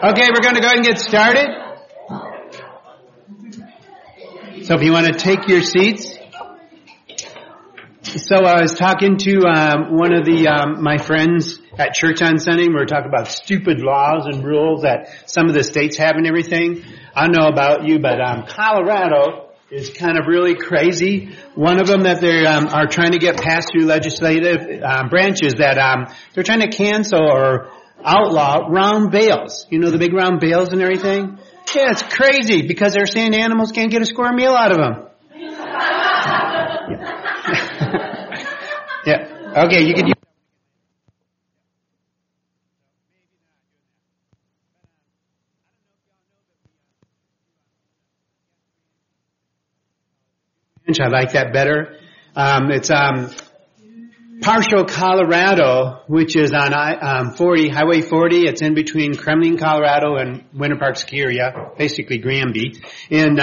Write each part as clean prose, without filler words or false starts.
Okay, we're going to go ahead and get started. So if you want to take your seats. So I was talking to one of my friends at church on Sunday, and we were talking about stupid laws and rules that some of the states have and everything. I don't know about you, but Colorado is kind of really crazy. One of them that they are trying to get passed through legislative branches that they're trying to cancel or outlaw round bales. You know, the big round bales and everything? Yeah, it's crazy because they're saying animals can't get a square meal out of them. Yeah. Okay, you can use I like that better. It's Partial, Colorado, which is on Highway 40. It's in between Kremlin, Colorado, and Winter Park ski area, basically Granby. And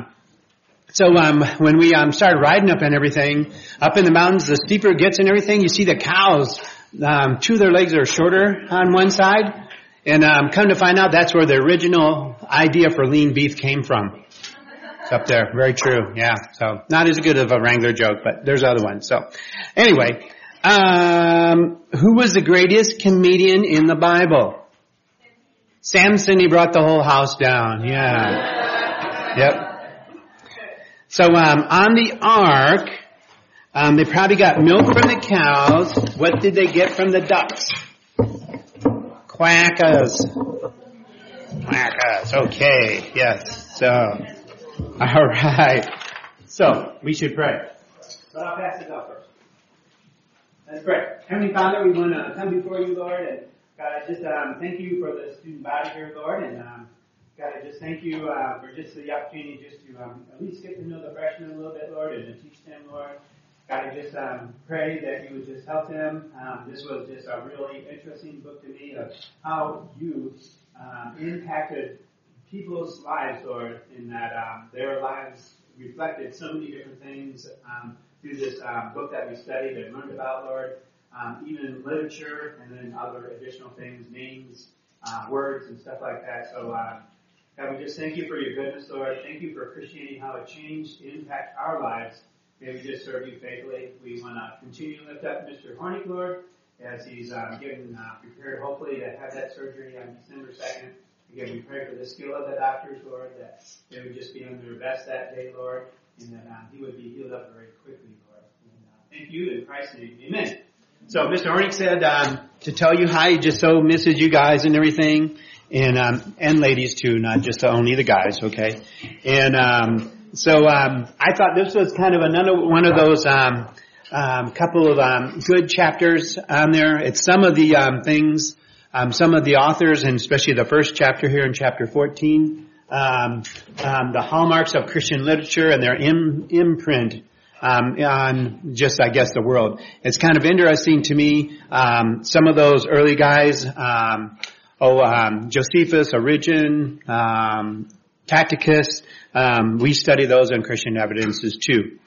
when we started riding up and everything, up in the mountains, the steeper it gets and everything, you see the cows. Two of their legs are shorter on one side, and come to find out that's where the original idea for lean beef came from. It's up there, very true. Yeah, so not as good of a Wrangler joke, but there's other ones. So anyway. Who was the greatest comedian in the Bible? Samson, he brought the whole house down. Yeah. Yep. So, on the ark, they probably got milk from the cows. What did they get from the ducks? Quackers. Quackers. Okay. Yes. So, all right. So, we should pray. But I'll pass it up first. Let's pray. Heavenly Father, we want to come before you, Lord, and God, I just thank you for the student body here, Lord, and God, I just thank you for just the opportunity just to at least get to know the freshmen a little bit, Lord, and to teach them, Lord. God, I just pray that you would just help them. This was just a really interesting book to me of how you impacted people's lives, Lord, in that their lives reflected so many different things through this book that we studied and learned about, Lord, even literature and then other additional things, names, words, and stuff like that. So, God, we just thank you for your goodness, Lord. Thank you for Christianity, how it changed, impact our lives. May we just serve you faithfully. We want to continue to lift up Mr. Hornick, Lord, as he's getting prepared, hopefully, to have that surgery on December 2nd. Again, we pray for the skill of the doctors, Lord, that they would just be on their best that day, Lord, and that he would be healed up very quickly, Lord. And, thank you in Christ's name. Amen. So Mr. Hornick said to tell you how he just so misses you guys and everything, and ladies too, not just only the guys, okay? And so I thought this was kind of another one of those couple of good chapters on there. It's some of the things, some of the authors, and especially the first chapter here in chapter 14, the hallmarks of Christian literature and their imprint on just, I guess, the world. It's kind of interesting to me. Some of those early guys, Josephus, Origen, Tacitus, we study those in Christian evidences too.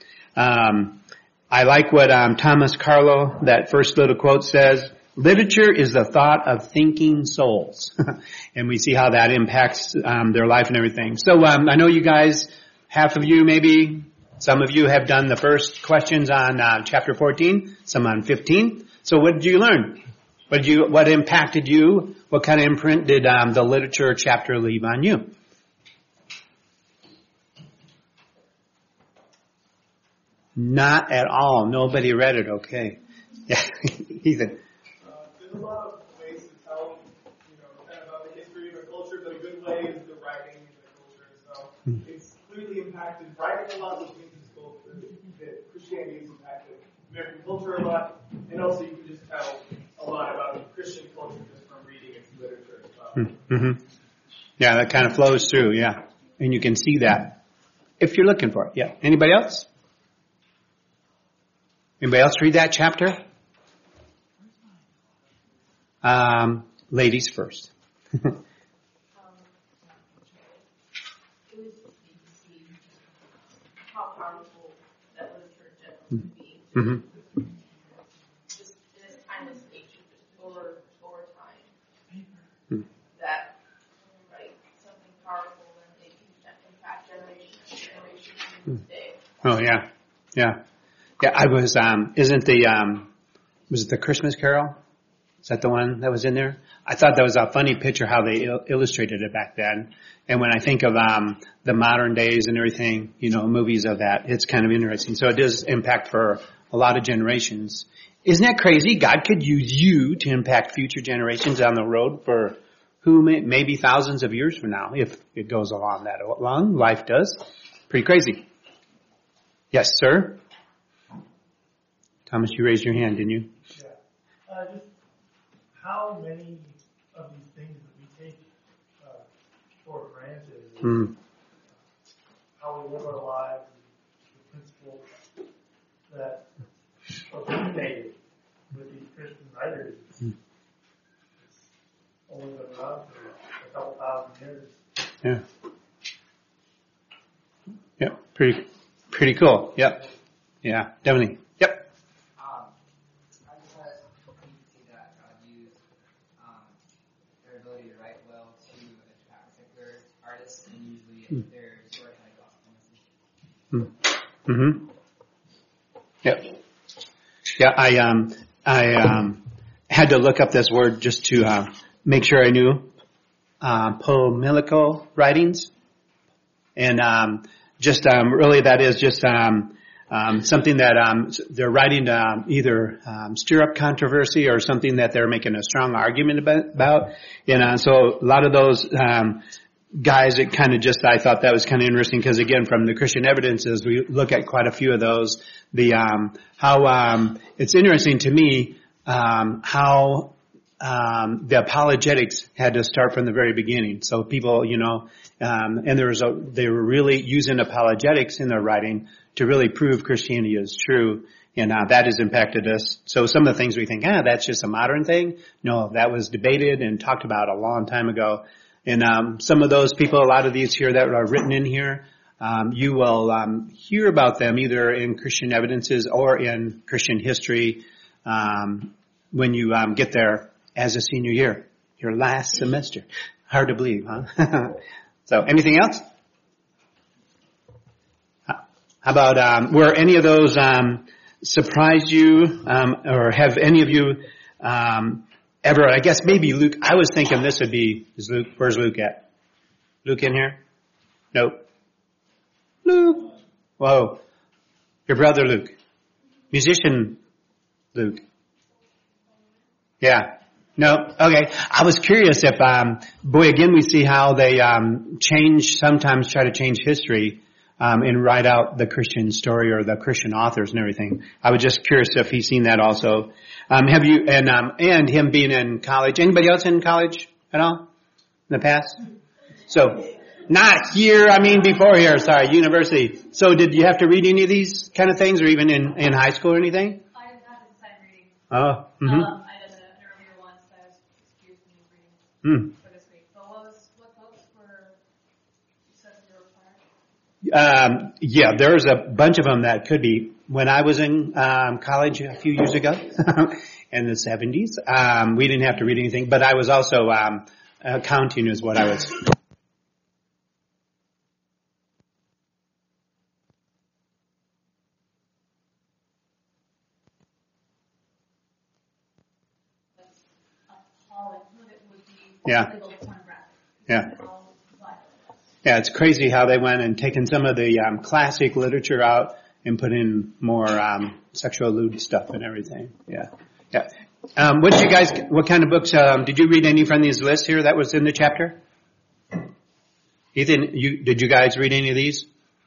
I like what Thomas Carlo, that first little quote says, literature is the thought of thinking souls. And we see how that impacts their life and everything. So I know you guys, half of you maybe, some of you have done the first questions on chapter 14, some on 15. So what did you learn? What impacted you? What kind of imprint did the literature chapter leave on you? Not at all. Nobody read it. Okay. Yeah, Ethan. There's a lot of ways to tell, kind of about the history of a culture, but a good way is the writing and the culture. So it's clearly impacted writing a lot, which means it's both that Christianity has impacted American culture a lot, and also you can just tell a lot about Christian culture just from reading its literature as well. Mm-hmm. Yeah, that kind of flows through, yeah. And you can see that if you're looking for it. Yeah. Anybody else? Anybody else read that chapter? Ladies first. It was how powerful that literature can be. Mm-hmm. Just in its timeless nature, just over time. That Oh yeah, yeah, yeah. I was. Isn't the was it the Christmas Carol? Is that the one that was in there? I thought that was a funny picture how they illustrated it back then. And when I think of the modern days and everything, movies of that, it's kind of interesting. So it does impact for a lot of generations. Isn't that crazy? God could use you to impact future generations down the road for maybe thousands of years from now, if it goes along that long. Life does. Pretty crazy. Yes, sir? Thomas, you raised your hand, didn't you? Yeah. Just how many of these things that we take for granted, how we live our lives, the principles that originated with these Christian writers, it's only been around for a couple thousand years. Yeah. Yep. Pretty cool. Yep. Yeah, definitely. Yep. I just had you see that God used their ability to write well to attract particular artists, and usually their story had a gospel message. Yep. Yeah, I had to look up this word just to make sure I knew polemical writings, and really that is just something that they're writing to either stir up controversy or something that they're making a strong argument about. And so a lot of those guys, it kind of just, I thought that was kind of interesting because again, from the Christian evidences, we look at quite a few of those. How it's interesting to me how the apologetics had to start from the very beginning. So people, and they were really using apologetics in their writing to really prove Christianity is true, and that has impacted us. So some of the things we think, that's just a modern thing. No, that was debated and talked about a long time ago. And some of those people, a lot of these here that are written in here, you will hear about them either in Christian evidences or in Christian history when you get there as a senior year, your last semester. Hard to believe, huh? So anything else? How about, were any of those surprised you, or have any of you ever, I guess maybe Luke, I was thinking this would be, where's Luke at? Luke in here? Nope. Luke. Whoa. Your brother Luke. Musician Luke. Yeah. No. Okay. I was curious if, again, we see how they sometimes try to change history and write out the Christian story or the Christian authors and everything. I was just curious if he's seen that also. Have you, and him being in college, anybody else in college at all in the past? So, not here, before here, sorry, university. So did you have to read any of these kind of things or even in high school or anything? I didn't have to sign reading. Oh, I did an earlier one, so I was excused from reading for this week. But what books were, you said you were required? Yeah, there's a bunch of them that could be. When I was in college a few years ago, in the 70s, we didn't have to read anything, but I was also accounting is what I was. Yeah. Yeah. Yeah, it's crazy how they went and taken some of the classic literature out and put in more sexual lewd stuff and everything. Yeah, yeah. What kind of books did you read? Any from these lists here that was in the chapter? Ethan, did you guys read any of these?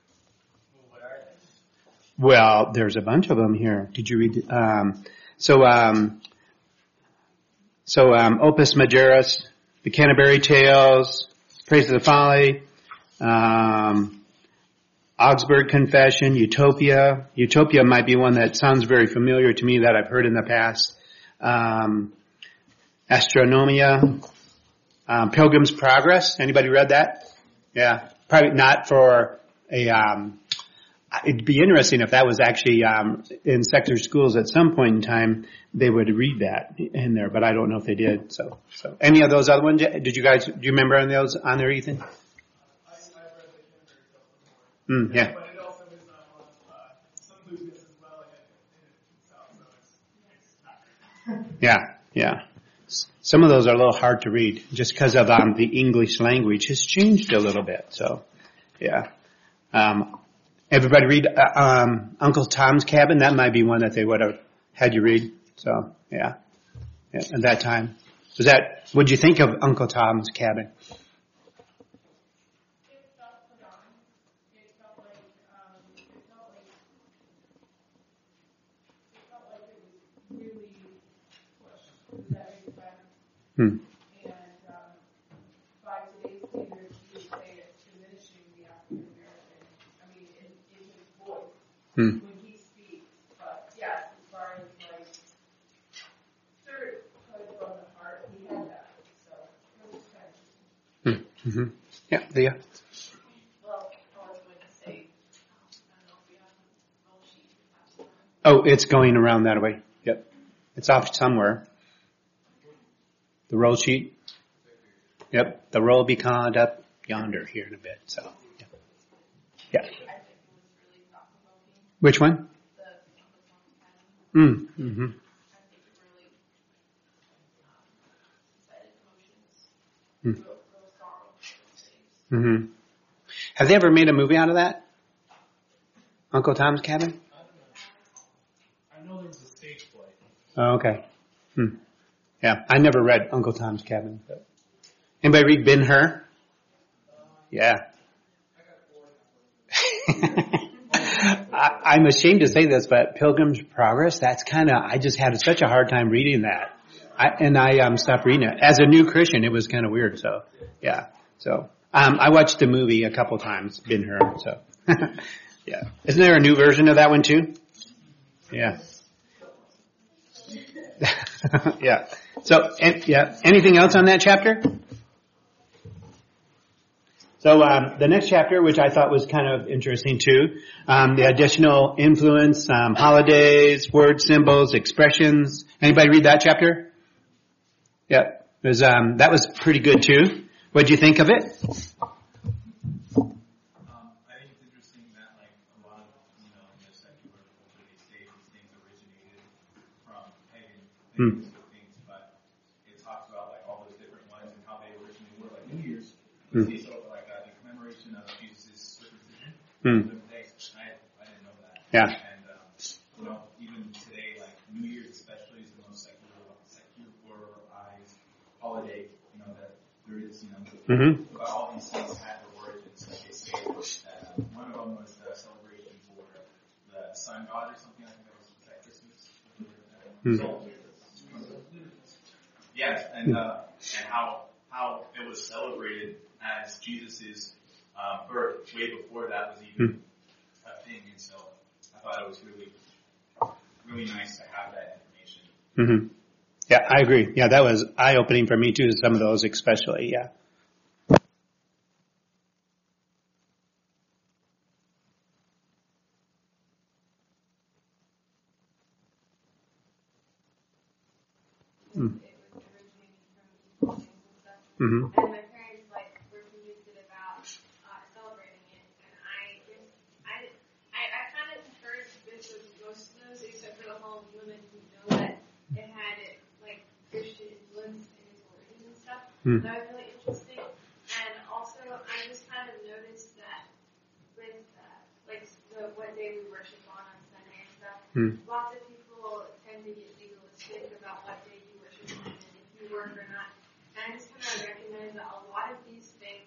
Well, there's a bunch of them here. Did you read? Opus Majoris, the Canterbury Tales, Praise of the Folly, Augsburg Confession, Utopia. Utopia might be one that sounds very familiar to me that I've heard in the past. Astronomia, Pilgrim's Progress. Anybody read that? Yeah, probably not for a. It'd be interesting if that was actually in secular schools at some point in time. They would read that in there, but I don't know if they did. So any of those other ones? Did you guys? Do you remember any of those on there, Ethan? I read the Canterbury Tales before. Yeah. But it also is Yeah. Some of those are a little hard to read just because of the English language has changed a little bit. So, yeah. Everybody read Uncle Tom's Cabin? That might be one that they would have had you read. So, yeah. At that time. What'd you think of Uncle Tom's Cabin? It felt put on. It felt like it was really pushed. Does that make sense? And by today's standards, you would say it's diminishing the African American. I mean, in his voice when he speaks. But yes, as far as like servanthood from the heart, he had that. So it was kind of interesting. Yeah, Leah. Well, I was going to say, I don't know if we have a roll sheet to pass around. Oh, it's going around that way. Yep. It's off somewhere. The roll sheet. Yep. The roll will be conned up yonder here in a bit. So, yeah. I think it was really thought-provoking. Which one? The Uncle Tom's Cabin. Mm-hmm. I think it really excited emotions. Real sorrow for those things. Have they ever made a movie out of that? Uncle Tom's Cabin? I know there was a stage play. Oh, okay. Yeah, I never read Uncle Tom's Cabin. But. Anybody read Ben-Hur? Yeah. I'm ashamed to say this, but Pilgrim's Progress, I just had such a hard time reading that. I stopped reading it. As a new Christian, it was kind of weird, so, yeah. So, I watched the movie a couple times, Ben-Hur, so, yeah. Isn't there a new version of that one too? Yeah. Yeah. So, anything else on that chapter? So, the next chapter, which I thought was kind of interesting too, the additional influence, holidays, word symbols, expressions. Anybody read that chapter? Yeah. That was pretty good too. What'd you think of it? I think it's interesting that like a lot of, in the secular culture, they say these things originated from pagan things, but it talks about like all those different ones and how they originally were, like New Year's. So like the commemoration of Jesus' circumcision. I didn't know that. Yeah. And even today, like New Year's especially is the most secularized holiday. That there is. But all these things had their origins. Like they say that one of them was the celebration for the sun god or something. I think that was Christmas. Yes, and how it was celebrated as Jesus' birth way before that was even a thing, and so I thought it was really nice to have that information. Yeah, I agree. Yeah, that was eye-opening for me too, some of those especially, yeah. And my parents were convicted about celebrating it, and I kind of preferred this with most of those, except for the whole women who know that it had Christian influence in its origins and stuff. That was really interesting. And also, I just kind of noticed that with what day we worship on Sunday and stuff, lots of people tend to get legalistic about what day you worship on and if you work or not. And I just kind of recognize that a lot of these things,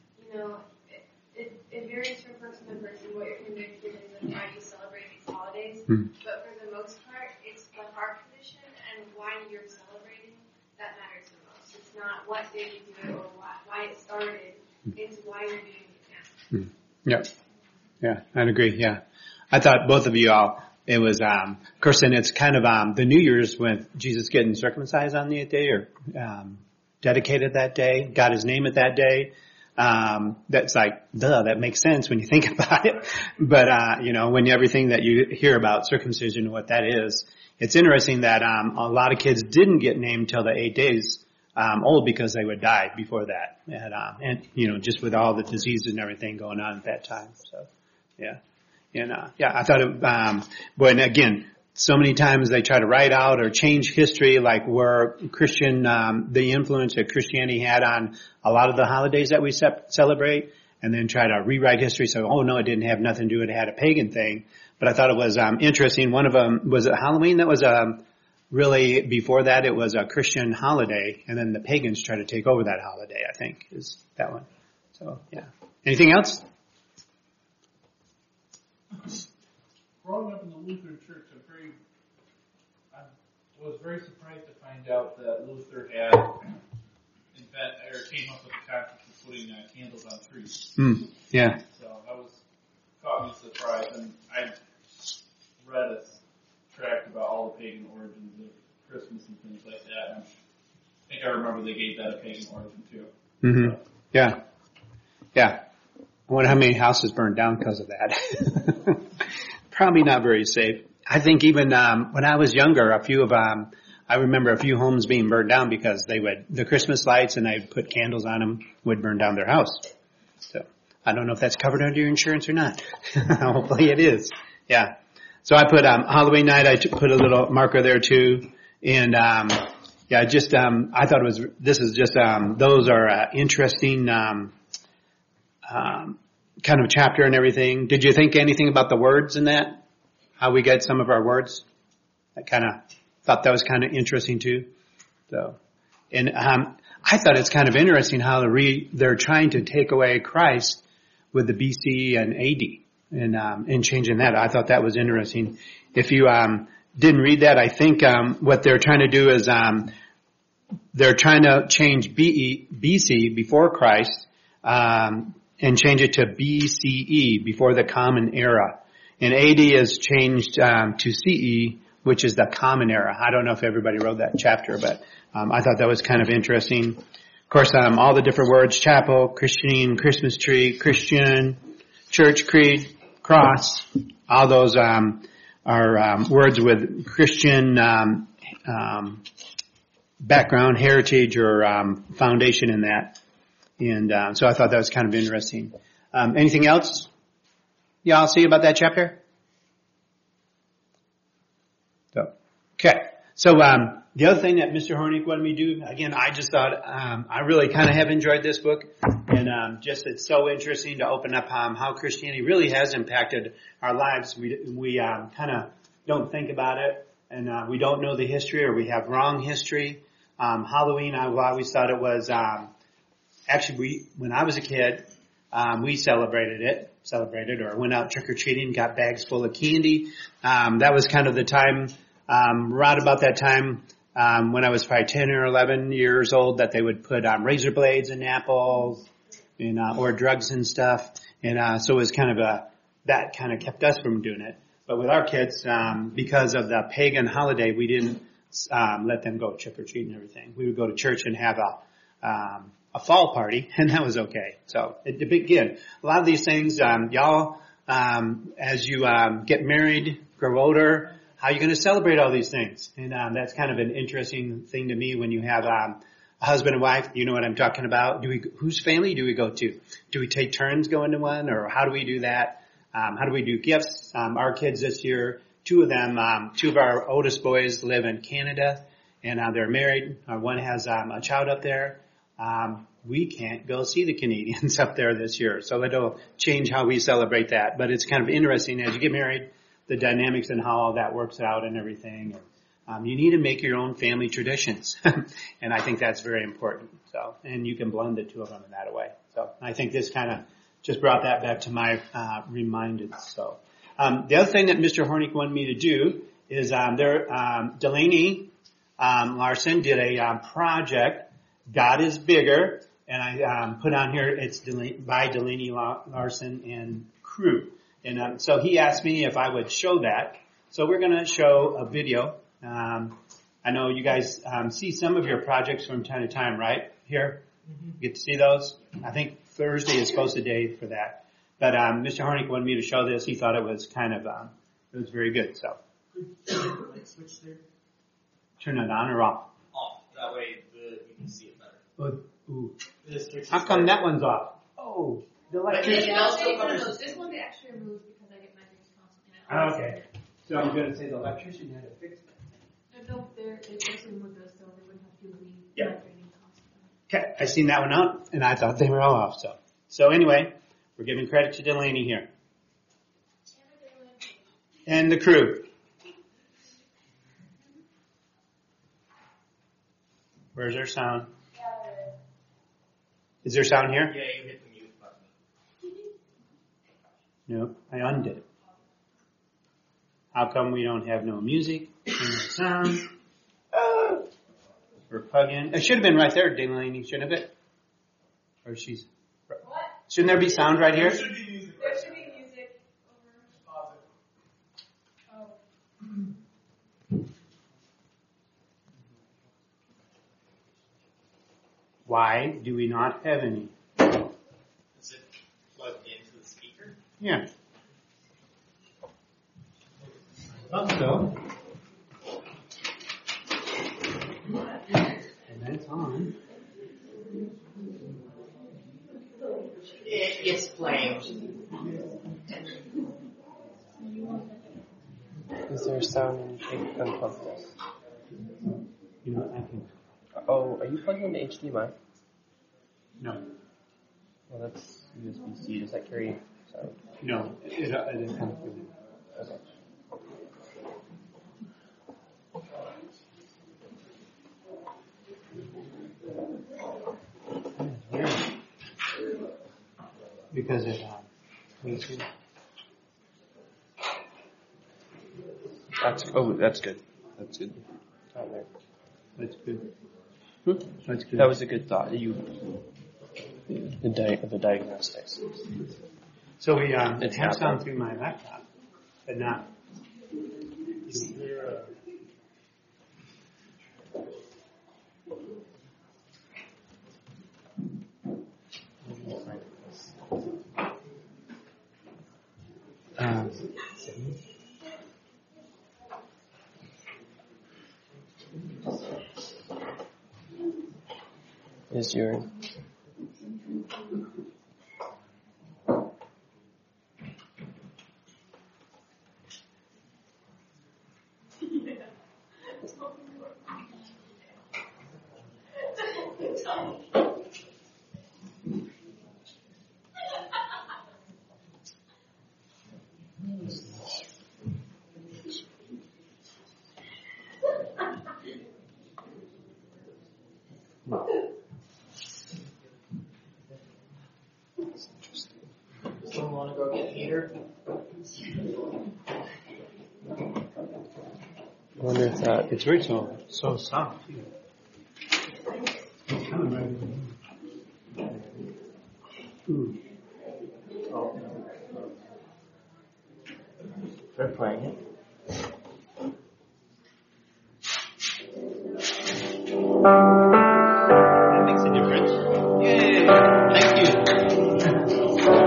it varies from person to person what you're convicted is and why you celebrate these holidays. But for the most part, it's the heart tradition and why you're celebrating that matters the most. It's not what day you do it or why it started. It's why you're doing it now. Yeah, I'd agree, yeah. I thought both of you all, it was, of course, and it's kind of the New Year's with Jesus getting circumcised on the 8th day or dedicated that day, got his name at that day. That's that makes sense when you think about it. But, when everything that you hear about circumcision and what that is, it's interesting that a lot of kids didn't get named till the 8 days old because they would die before that. And just with all the diseases and everything going on at that time. So, yeah. And, I thought it, but again, so many times they try to write out or change history, like where Christian, the influence that Christianity had on a lot of the holidays that we celebrate, and then try to rewrite history. So, oh no, it didn't have nothing to do with it. It had a pagan thing. But I thought it was interesting. One of them was it Halloween. That was really before that. It was a Christian holiday, and then the pagans tried to take over that holiday. I think is that one. So yeah. Anything else? Growing up in the Lutheran Church, I was very surprised to find out that Luther had, in fact, or came up with the concept of putting candles on trees. Yeah. So that caught me surprised, and I read a tract about all the pagan origins of Christmas and things like that. And I think I remember they gave that a pagan origin too. Mm-hmm. So. Yeah. Yeah. I wonder how many houses burned down because of that. Probably not very safe. I think even when I was younger, I remember a few homes being burned down because the Christmas lights and they'd put candles on them would burn down their house. So I don't know if that's covered under your insurance or not. Hopefully it is. Yeah. So I put Halloween night. I put a little marker there too, and yeah, just I thought those are interesting kind of chapter and everything. Did you think anything about the words in that? How we get some of our words? I kind of thought that was kind of interesting too. So, and I thought it's kind of interesting how they're trying to take away Christ with the BC and AD and changing that. I thought that was interesting. If you didn't read that, I think what they're trying to do is they're trying to change BC before Christ and change it to BCE, before the Common Era. And AD is changed to CE, which is the Common Era. I don't know if everybody wrote that chapter, but I thought that was kind of interesting. Of course, all the different words, chapel, Christian, Christmas tree, Christian, church, creed, cross, all those are words with Christian background, heritage, or foundation in that. And so I thought that was kind of interesting. Anything else y'all see about that chapter? Okay. So the other thing that Mr. Hornick wanted me to do, again, I just thought I really kind of have enjoyed this book. And just it's so interesting to open up how Christianity really has impacted our lives. We kind of don't think about it, and we don't know the history, or we have wrong history. Halloween, I always thought it was... Actually, when I was a kid, we celebrated or went out trick-or-treating, got bags full of candy. That was kind of the time, right about that time, when I was probably 10 or 11 years old, that they would put razor blades in apples and or drugs and stuff. And so it was kind of that kind of kept us from doing it. But with our kids, because of the pagan holiday, we didn't let them go trick-or-treating and everything. We would go to church and have a fall party, and that was okay. So, again, a lot of these things, y'all, as you get married, grow older, how are you going to celebrate all these things? And that's kind of an interesting thing to me when you have a husband and wife. You know what I'm talking about? Whose family do we go to? Do we take turns going to one, or how do we do that? How do we do gifts? Our kids this year, two of our oldest boys live in Canada, and they're married. One has a child up there. We can't go see the Canadians up there this year, so it'll change how we celebrate that. But it's kind of interesting as you get married, the dynamics and how all that works out and everything. You need to make your own family traditions, and I think that's very important. So, and you can blend the two of them in that way. So, I think this kind of just brought that back to my reminded. So, the other thing that Mr. Hornick wanted me to do is Delaney Larson did a project. God is Bigger, and I put on here, it's by Delaney Larson and crew. And so he asked me if I would show that. So we're going to show a video. I know you guys see some of your projects from time to time, right? Here? You get to see those? I think Thursday is supposed to day for that. But Mr. Hornick wanted me to show this. He thought it was kind of, it was very good. So Switch there. Turn it on or off? Off. That way you can see it better. Ooh. How come that one's off? Oh, the electricity. This one they actually removed because I get my drinks constantly. Okay. So I'm going to say the electrician had to fix that. It's in with us, so they wouldn't have to leave. Yeah. Okay, I seen that one out, and I thought they were all off. So anyway, we're giving credit to Delaney here. And the crew. Where's their sound? Is there sound here? Yeah, you hit the mute button. No, I undid it. How come we don't have no music and no sound? We're plugging. It should have been right there, Delaney, shouldn't it? Or she's. What? Shouldn't there be sound right here? There should be music. There should be music over. Pause it. Oh. Why do we not have any? Is it plugged into the speaker? Yeah. Thought so. And then it's on. It's playing. Is there sound when you take unplug this? You know what? I can. Oh, are you plugged into HDMI? No. Well, that's USB-C. Does that carry sound? No. It is kind of good. Okay. Because it, That's good. That's good. Down there. that's good. Hmm? That's good. That was a good thought. The diagnostics. So we It's have sound happened. through my laptop, but not. Is there Is your Someone want to go get Peter? I wonder if that It's very so soft. Too. It's coming right in. Ooh. they're playing it. That makes a difference. Yay! Thank you.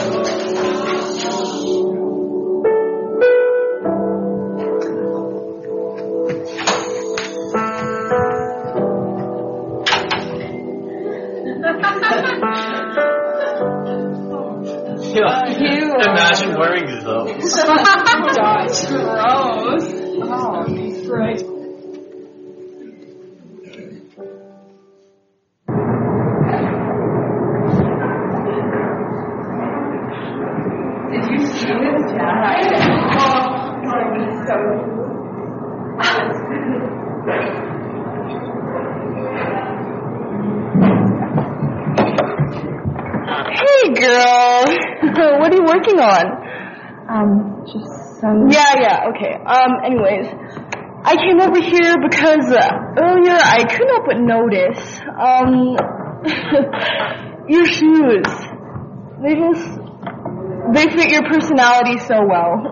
Imagine wearing those. That's gross. Oh, Christ. Did you see this, Jack? I did. Oh, it's so Hey, girl. What are you working on? just some. Yeah, okay. Anyways, I came over here because earlier I couldn't help but notice, your shoes. They fit your personality so well.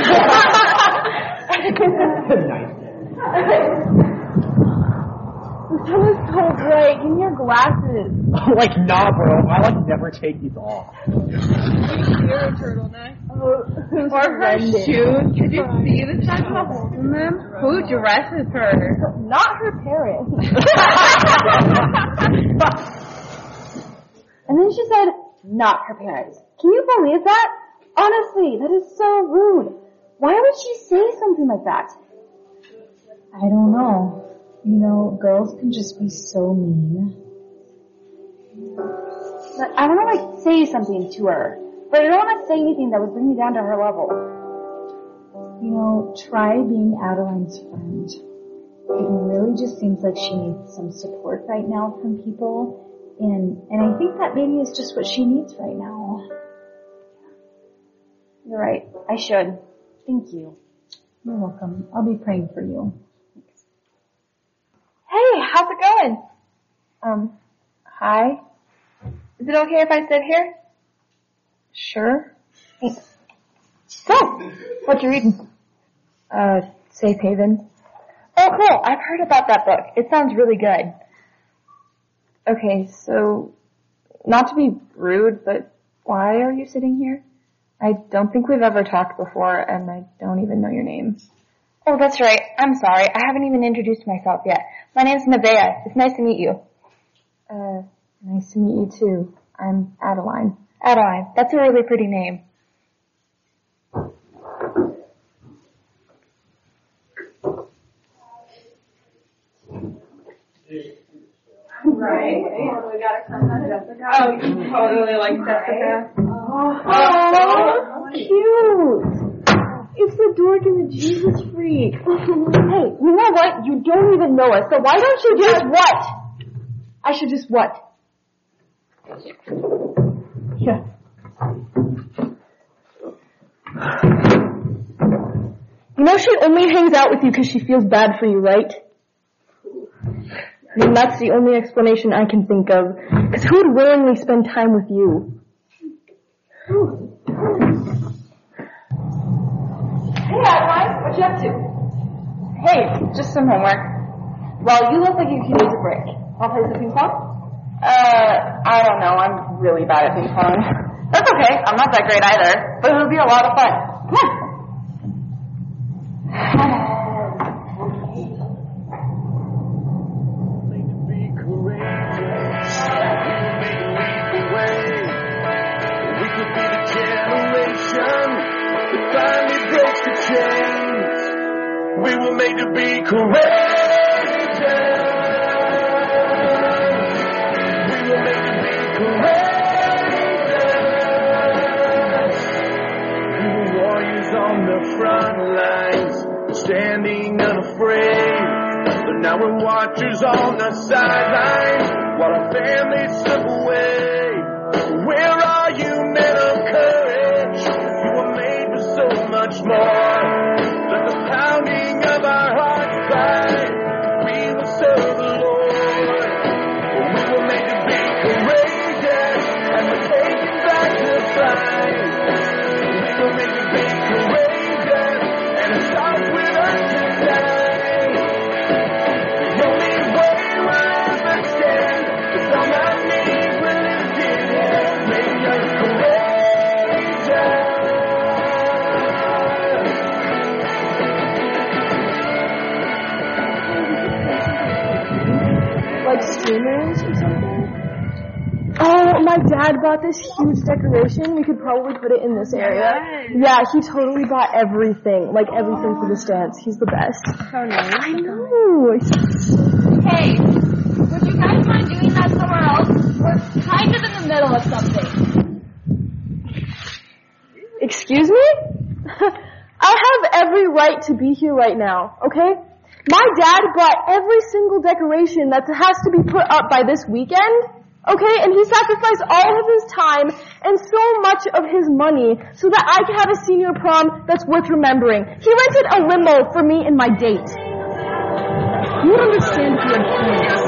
The sun is so bright. Give me your glasses. Like, nah, bro. I never take these off. You're a turtleneck. Or her shoes. Could you see the size of the holes in them? Who dresses her? Not her parents. And then she said, not her parents. Can you believe that? Honestly, that is so rude. Why would she say something like that? I don't know. You know, girls can just be so mean. But I want to like say something to her, but I don't want to say anything that would bring me down to her level. You know, try being Adeline's friend. It really just seems like she needs some support right now from people, and I think that maybe is just what she needs right now. You're right. I should. Thank you. You're welcome. I'll be praying for you. Hey, how's it going? Hi. Is it okay if I sit here? Sure. Thanks. So, what you reading? Safe Haven. Oh, cool. I've heard about that book. It sounds really good. Okay, so, not to be rude, but why are you sitting here? I don't think we've ever talked before, and I don't even know your name. Oh, that's right. I'm sorry. I haven't even introduced myself yet. My name's Nevaeh. It's nice to meet you. Nice to meet you too. I'm Adeline. Adeline. That's a really pretty name. Right. We gotta come on Jessica. Oh, you totally like Jessica. Oh, cute. It's the dork and the Jesus freak. Hey, you know what? You don't even know us, so why don't you just what? I should just what? Yeah. You know she only hangs out with you because she feels bad for you, right? I mean, that's the only explanation I can think of. Because who would willingly spend time with you? Hey, Adeline, what you up to? Hey, just some homework. Well, you look like you could use a break. Wanna play some ping pong? I don't know. I'm really bad at ping pong. That's okay. I'm not that great either. But it'll be a lot of fun. Come on. We were made to be courageous. We were made to be courageous. We were warriors on the front lines, standing unafraid. But now we're watchers on the sidelines, while our families slip away. Where are you, men of courage? You were made for so much more. Let the pounding of our hearts cry, we will serve the Lord. We were made to be courageous, and we're taking back the fight. We were made to be courageous, and it starts with us tonight. The only way we'll ever stand is on our knees we're lifted, make us courageous. Like streamers or something? Oh, my dad bought this huge decoration. We could probably put it in this area. Yeah, he totally bought everything. Like everything for the stands. He's the best. So nice. I know. Hey, would you guys mind doing that somewhere else? We're kind of in the middle of something. Excuse me? I have every right to be here right now, okay? My dad bought every single decoration that has to be put up by this weekend, okay? And he sacrificed all of his time and so much of his money so that I could have a senior prom that's worth remembering. He rented a limo for me and my date. You would understand if you had parents.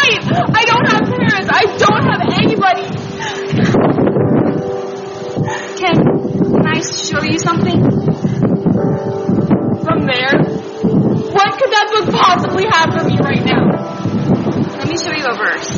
right! I don't have parents. I don't have anybody. Can I show you something? From there? What could that book possibly have for me right now? Let me show you a verse.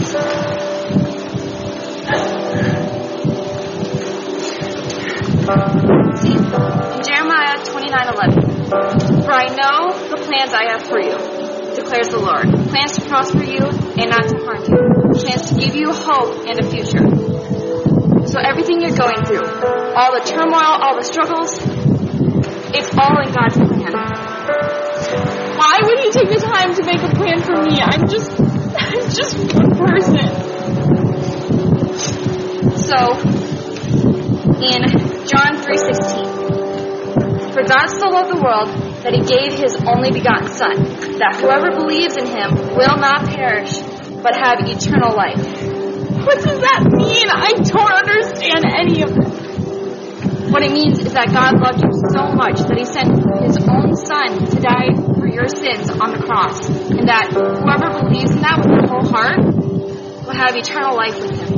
See, in Jeremiah 29:11, for I know the plans I have for you, declares the Lord. Plans to prosper you and not to harm you. Plans to give you hope and a future. So everything you're going through, all the turmoil, all the struggles, it's all in God's plan. Why would He take the time to make a plan for me? I'm just one person. So, in John 3:16, for God so loved the world that He gave His only begotten Son, that whoever believes in Him will not perish, but have eternal life. What does that mean? I don't understand any of it. What it means is that God loved you so much that He sent His own Son to die for your sins on the cross, and that whoever believes in that with their whole heart will have eternal life with Him.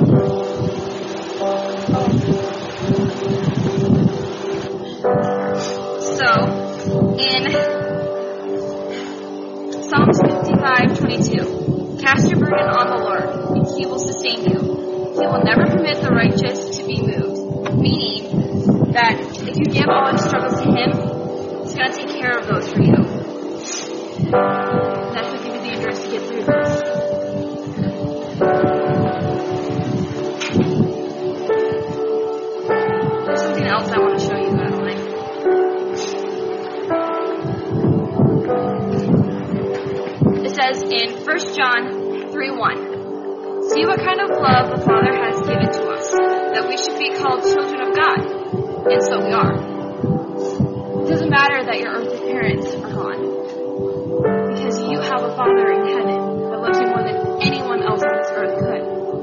So, in Psalms 55:22, cast your burden on the Lord, and He will sustain you. He will never permit the righteous to be moved. Meaning that if you give all your struggles to Him, He's going to take care of those for you. That will give you the endurance to get through this. There's something else I want to show you, Madeline. It says in 1 John 3:1, see what kind of love the Father has given to us, that we should be called children of God. And so we are. It doesn't matter that your earthly parents are gone, because you have a Father in heaven that loves you more than anyone else on this earth could.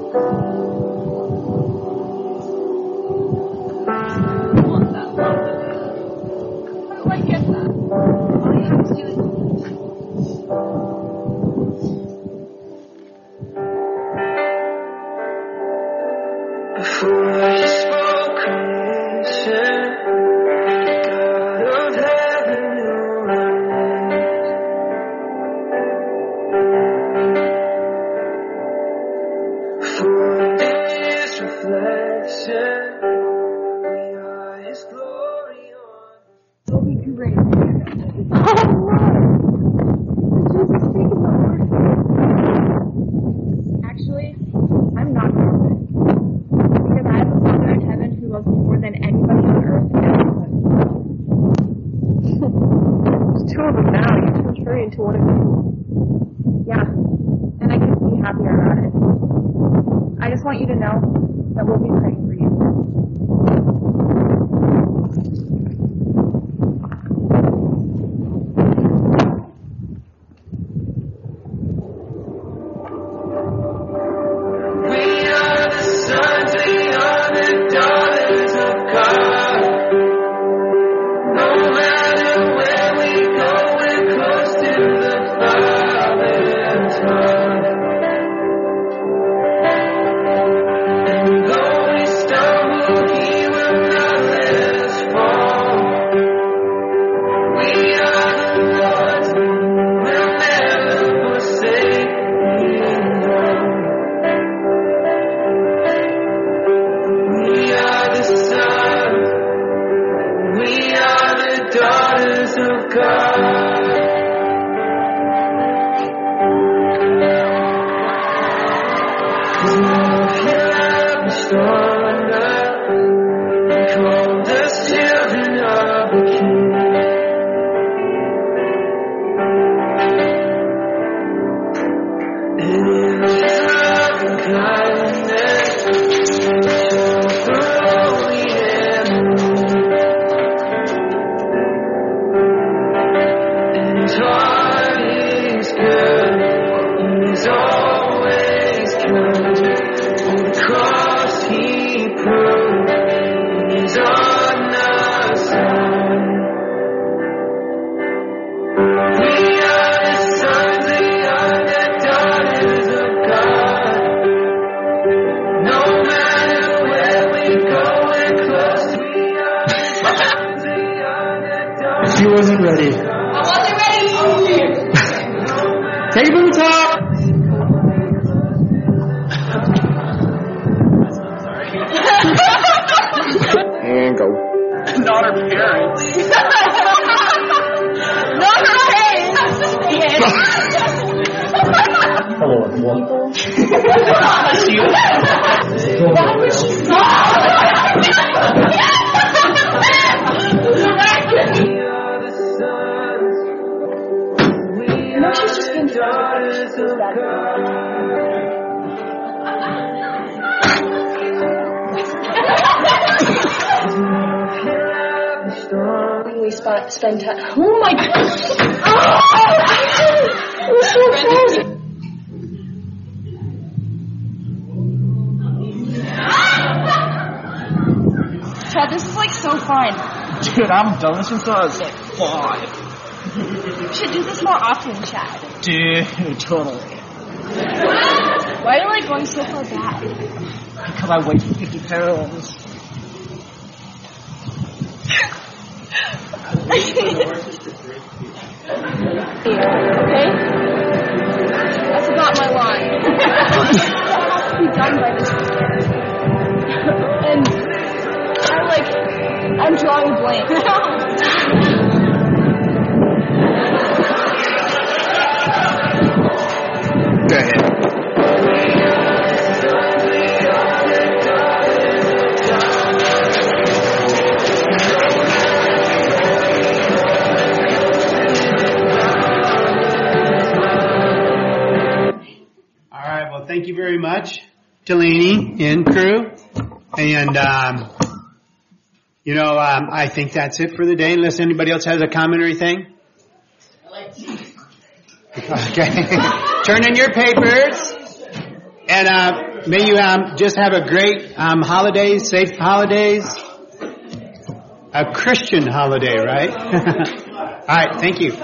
I want that love. How do I get that? All you have to do is before you spoke creation, God of heaven knew our names. Formed in His reflection, we are His glory on. Don't be great. Oh, Lord. Jesus, take it over. Actually, I'm not perfect. Because I have a Father in heaven who loves me more than anybody on earth ever could. There's two of them now. You can turn into one of you. Yeah, and I can be happier about it. I just want you to know that we'll be praying for you. Though we start He wasn't ready. I wasn't ready. Take it from the top. And go. Not her parents. Not her parents. Hello, everyone. Why was she No, she's just being we spend time. Oh my god! Oh, it was so close. Chad, this is like so fun. Dude, I'm done since I was like 5. We should do this more often, Chad. Dude, totally. Why are you like going so far back? Because I weigh 50 pounds. Okay? I forgot my line. I have to be done by this weekend. And I'm drawing a blank. Go ahead. Thank you very much, Delaney and crew. And, I think that's it for the day, unless anybody else has a comment or anything. Okay. Turn in your papers. And may you just have a great holidays, safe holidays. A Christian holiday, right? All right, thank you.